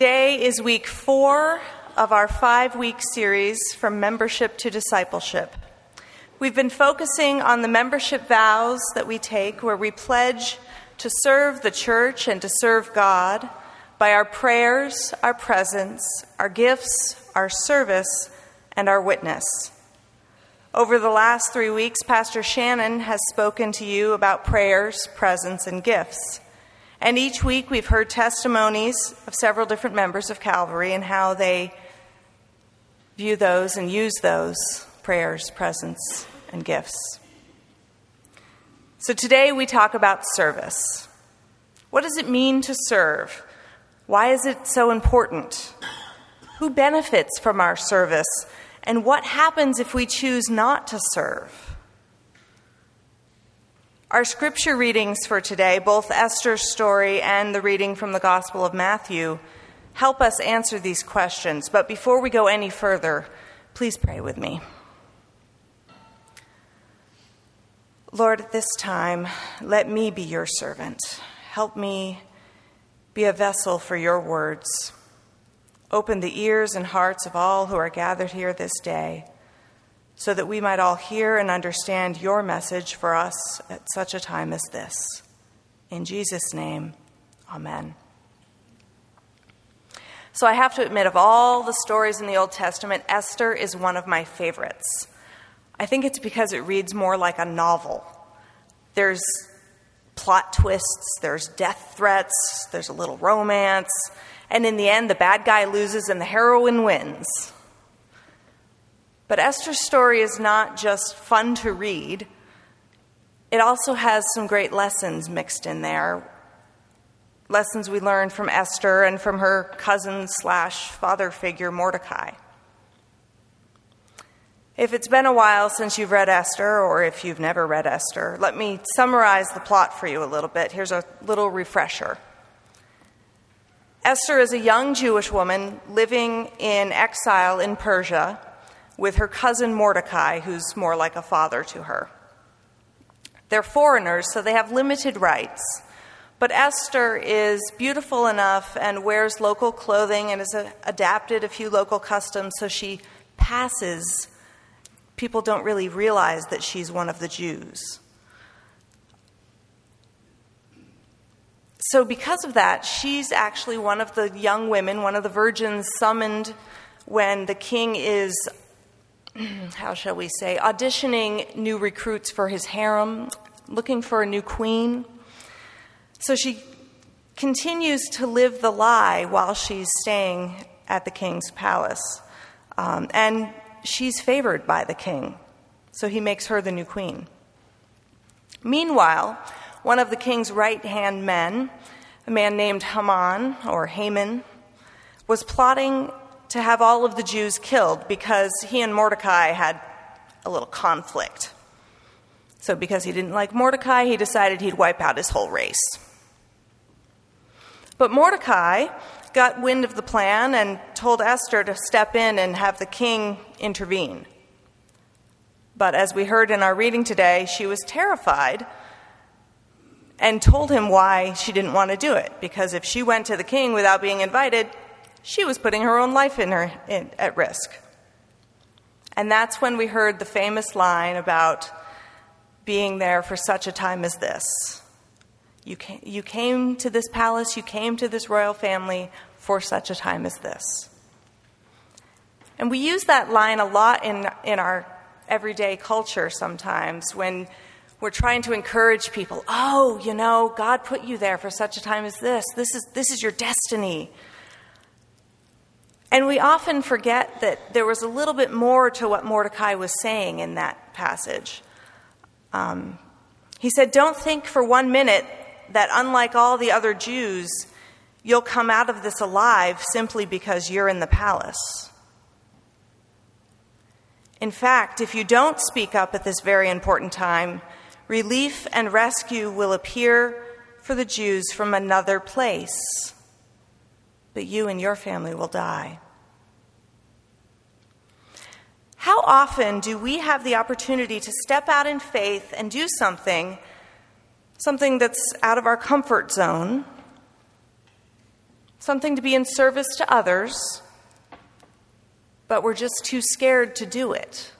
Today is week 4 of our 5-week series from membership to discipleship. We've been focusing on the membership vows that we take, where we pledge to serve the church and to serve God by our prayers, our presence, our gifts, our service, and our witness. Over the last 3 weeks, Pastor Shannon has spoken to you about prayers, presence, and gifts. And each week we've heard testimonies of several different members of Calvary and how they view those and use those prayers, presence, and gifts. So today we talk about service. What does it mean to serve? Why is it so important? Who benefits from our service? And what happens if we choose not to serve? Our scripture readings for today, both Esther's story and the reading from the Gospel of Matthew, help us answer these questions. But before we go any further, please pray with me. Lord, at this time, let me be your servant. Help me be a vessel for your words. Open the ears and hearts of all who are gathered here this day, so that we might all hear and understand your message for us at such a time as this. In Jesus' name, amen. So I have to admit, of all the stories in the Old Testament, Esther is one of my favorites. I think it's because it reads more like a novel. There's plot twists, there's death threats, there's a little romance, and in the end, the bad guy loses and the heroine wins. But Esther's story is not just fun to read. It also has some great lessons mixed in there. Lessons we learned from Esther and from her cousin/father figure, Mordecai. If it's been a while since you've read Esther, or if you've never read Esther, let me summarize the plot for you a little bit. Here's a little refresher. Esther is a young Jewish woman living in exile in Persia with her cousin Mordecai, who's more like a father to her. They're foreigners, so they have limited rights. But Esther is beautiful enough and wears local clothing and has adapted a few local customs, so she passes. People don't really realize that she's one of the Jews. So because of that, she's actually one of the young women, one of the virgins summoned when the king is, how shall we say, auditioning new recruits for his harem, looking for a new queen. So she continues to live the lie while she's staying at the king's palace. And she's favored by the king, so he makes her the new queen. Meanwhile, one of the king's right-hand men, a man named Haman, was plotting to have all of the Jews killed because he and Mordecai had a little conflict. So because he didn't like Mordecai, he decided he'd wipe out his whole race. But Mordecai got wind of the plan and told Esther to step in and have the king intervene. But as we heard in our reading today, she was terrified and told him why she didn't want to do it, because if she went to the king without being invited, she was putting her own life at risk. And that's when we heard the famous line about being there for such a time as this. You came to this palace, you came to this royal family for such a time as this. And we use that line a lot in our everyday culture sometimes when we're trying to encourage people. Oh, God put you there for such a time as this. This is your destiny. And we often forget that there was a little bit more to what Mordecai was saying in that passage. He said, don't think for 1 minute that unlike all the other Jews, you'll come out of this alive simply because you're in the palace. In fact, if you don't speak up at this very important time, relief and rescue will appear for the Jews from another place, but you and your family will die. How often do we have the opportunity to step out in faith and do something that's out of our comfort zone, something to be in service to others, but we're just too scared to do it.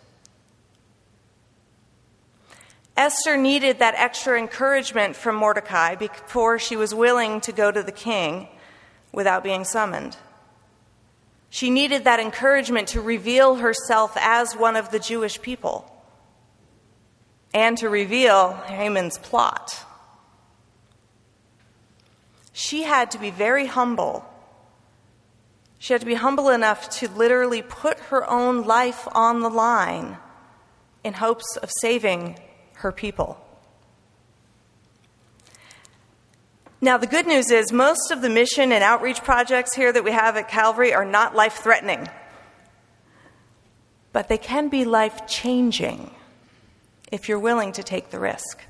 Esther needed that extra encouragement from Mordecai before she was willing to go to the king without being summoned. She needed that encouragement to reveal herself as one of the Jewish people and to reveal Haman's plot. She had to be very humble. She had to be humble enough to literally put her own life on the line in hopes of saving her people. Now, the good news is most of the mission and outreach projects here that we have at Calvary are not life-threatening, but they can be life-changing if you're willing to take the risk.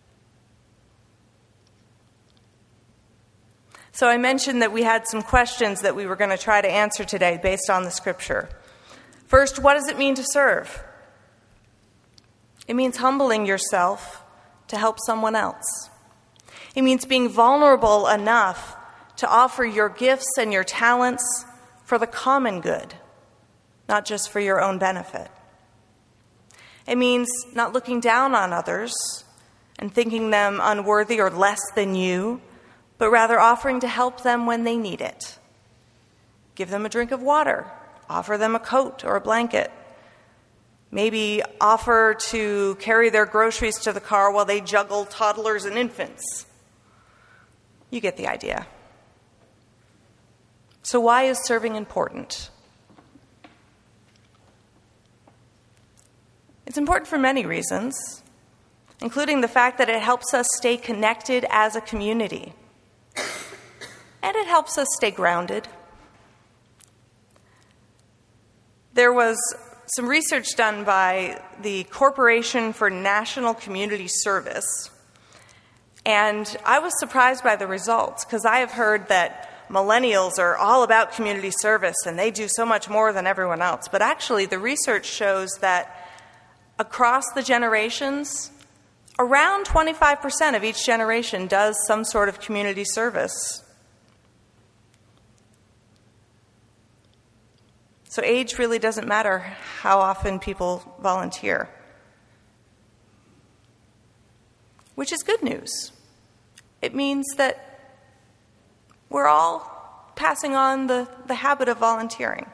So I mentioned that we had some questions that we were going to try to answer today based on the scripture. First, what does it mean to serve? It means humbling yourself to help someone else. It means being vulnerable enough to offer your gifts and your talents for the common good, not just for your own benefit. It means not looking down on others and thinking them unworthy or less than you, but rather offering to help them when they need it. Give them a drink of water, offer them a coat or a blanket. Maybe offer to carry their groceries to the car while they juggle toddlers and infants. You get the idea. So why is serving important? It's important for many reasons, including the fact that it helps us stay connected as a community. And it helps us stay grounded. There was some research done by the Corporation for National Community Service, and I was surprised by the results because I have heard that millennials are all about community service and they do so much more than everyone else. But actually, the research shows that across the generations, around 25% of each generation does some sort of community service. So age really doesn't matter how often people volunteer, which is good news. It means that we're all passing on the habit of volunteering.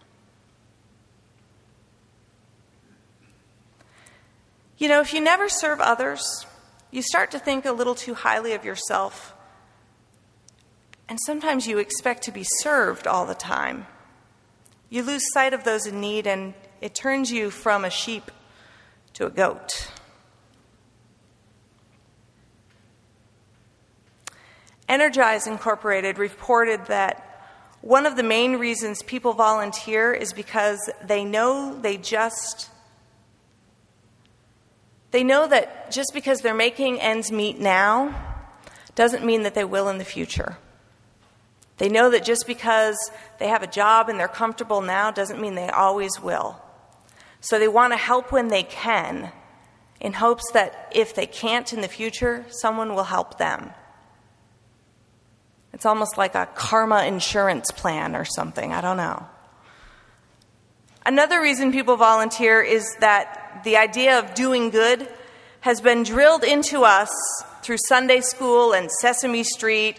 You know, if you never serve others, you start to think a little too highly of yourself, and sometimes you expect to be served all the time. You lose sight of those in need, and it turns you from a sheep to a goat. Energize Incorporated reported that one of the main reasons people volunteer is because they know that just because they're making ends meet now doesn't mean that they will in the future. They know that just because they have a job and they're comfortable now doesn't mean they always will. So they want to help when they can, in hopes that if they can't in the future, someone will help them. It's almost like a karma insurance plan or something. I don't know. Another reason people volunteer is that the idea of doing good has been drilled into us through Sunday school and Sesame Street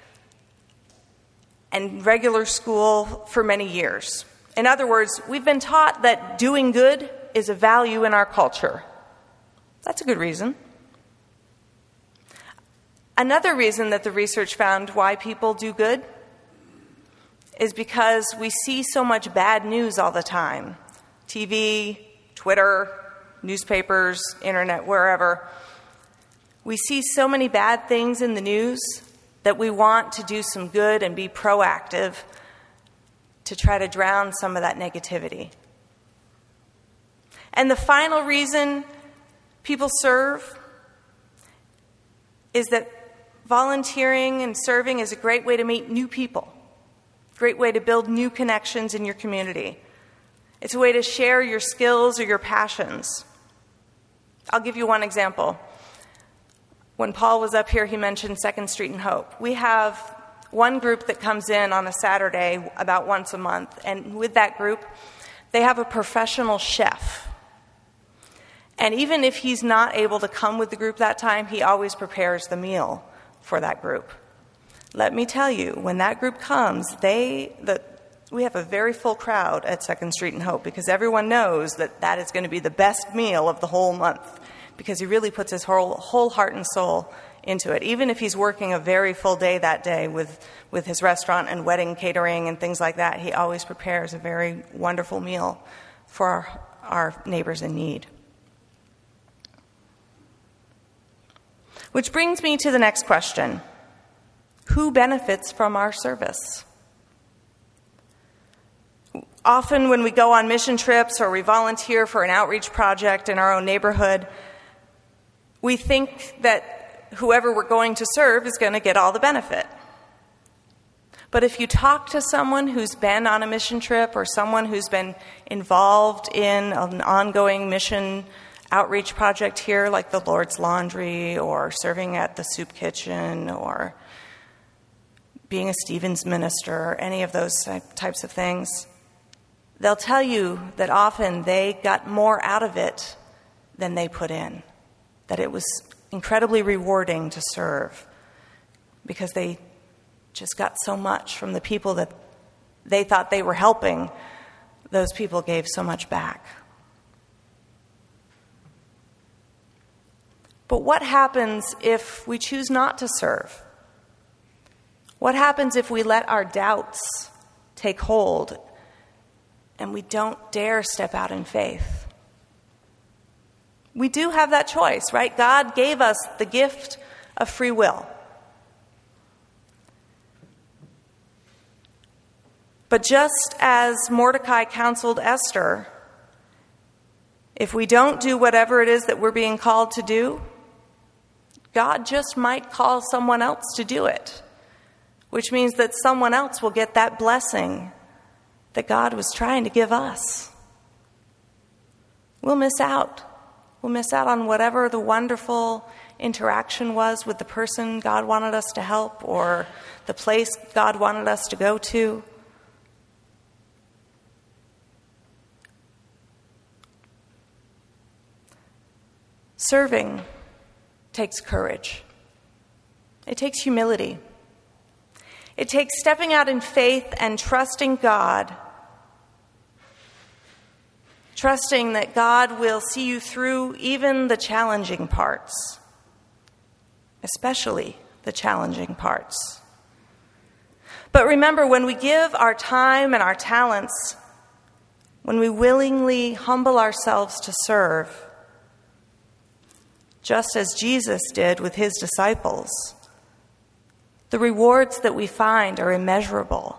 and regular school for many years. In other words, we've been taught that doing good is a value in our culture. That's a good reason. Another reason that the research found why people do good is because we see so much bad news all the time. TV, Twitter, newspapers, internet, wherever. We see so many bad things in the news that we want to do some good and be proactive to try to drown some of that negativity. And the final reason people serve is that volunteering and serving is a great way to meet new people, great way to build new connections in your community. It's a way to share your skills or your passions. I'll give you one example. When Paul was up here, he mentioned 2nd Street and Hope. We have one group that comes in on a Saturday about once a month, and with that group, they have a professional chef. And even if he's not able to come with the group that time, he always prepares the meal for that group. Let me tell you, when that group comes, we have a very full crowd at 2nd Street and Hope, because everyone knows that that is going to be the best meal of the whole month, because he really puts his whole heart and soul into it. Even if he's working a very full day that day with his restaurant and wedding catering and things like that, he always prepares a very wonderful meal for our neighbors in need. Which brings me to the next question. Who benefits from our service? Often when we go on mission trips or we volunteer for an outreach project in our own neighborhood, we think that whoever we're going to serve is going to get all the benefit. But if you talk to someone who's been on a mission trip or someone who's been involved in an ongoing mission outreach project here, like the Lord's Laundry or serving at the soup kitchen or being a Stevens minister, any of those types of things, they'll tell you that often they got more out of it than they put in, that it was incredibly rewarding to serve because they just got so much from the people that they thought they were helping. Those people gave so much back. But what happens if we choose not to serve? What happens if we let our doubts take hold and we don't dare step out in faith? We do have that choice, right? God gave us the gift of free will. But just as Mordecai counseled Esther, if we don't do whatever it is that we're being called to do, God just might call someone else to do it, which means that someone else will get that blessing that God was trying to give us. We'll miss out. We'll miss out on whatever the wonderful interaction was with the person God wanted us to help or the place God wanted us to go to. Serving takes courage. It takes humility. It takes stepping out in faith and trusting God. Trusting that God will see you through even the challenging parts, especially the challenging parts. But remember, when we give our time and our talents, when we willingly humble ourselves to serve, just as Jesus did with his disciples, the rewards that we find are immeasurable.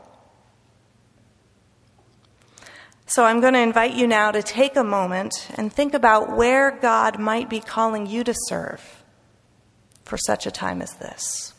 So I'm going to invite you now to take a moment and think about where God might be calling you to serve for such a time as this.